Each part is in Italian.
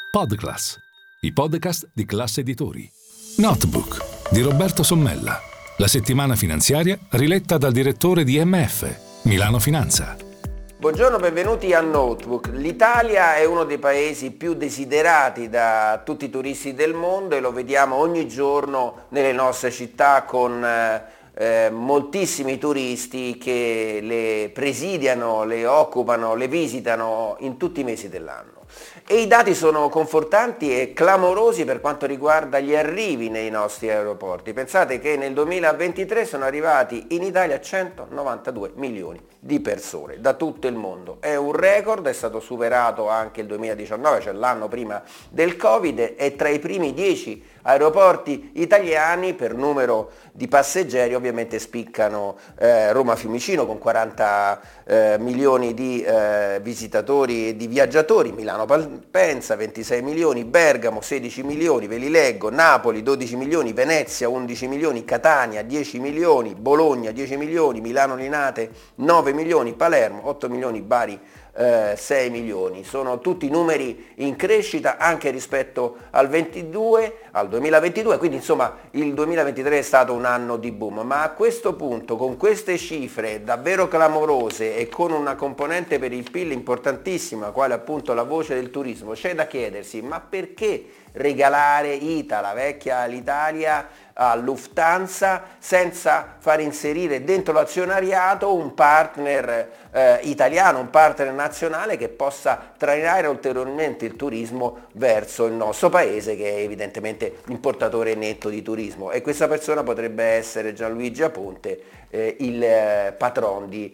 Podclass, i podcast di Class Editori. Notebook di Roberto Sommella, la settimana finanziaria riletta dal direttore di MF, Milano Finanza. Buongiorno, benvenuti a Notebook. L'Italia è uno dei paesi più desiderati da tutti i turisti del mondo e lo vediamo ogni giorno nelle nostre città con moltissimi turisti che le presidiano, le occupano, le visitano in tutti i mesi dell'anno. E i dati sono confortanti e clamorosi per quanto riguarda gli arrivi nei nostri aeroporti. Pensate che nel 2023 sono arrivati in Italia 192 milioni di persone da tutto il mondo. È un record, è stato superato anche il 2019, cioè l'anno prima del Covid, e tra i primi 10 aeroporti italiani per numero di passeggeri ovviamente spiccano Roma Fiumicino con 40 milioni di visitatori e di viaggiatori, Milano Malpensa 26 milioni, Bergamo 16 milioni, ve li leggo: Napoli 12 milioni, Venezia 11 milioni, Catania 10 milioni, Bologna 10 milioni, Milano Linate 9 milioni, Palermo 8 milioni, Bari 6 milioni. Sono tutti numeri in crescita anche rispetto al 2022, quindi insomma il 2023 è stato un anno di boom, ma a questo punto, con queste cifre davvero clamorose e con una componente per il PIL importantissima, quale appunto la voce del turismo, c'è da chiedersi: ma perché regalare ITA, la vecchia Alitalia, a Lufthansa senza far inserire dentro l'azionariato un partner italiano, un partner nazionale che possa trainare ulteriormente il turismo verso il nostro paese, che è evidentemente importatore netto di turismo, e questa persona potrebbe essere Gianluigi Aponte, il patron di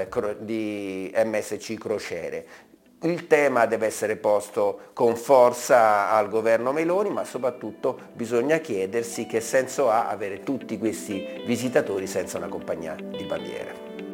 MSC Crociere. Il tema deve essere posto con forza al governo Meloni, ma soprattutto bisogna chiedersi che senso ha avere tutti questi visitatori senza una compagnia di bandiera.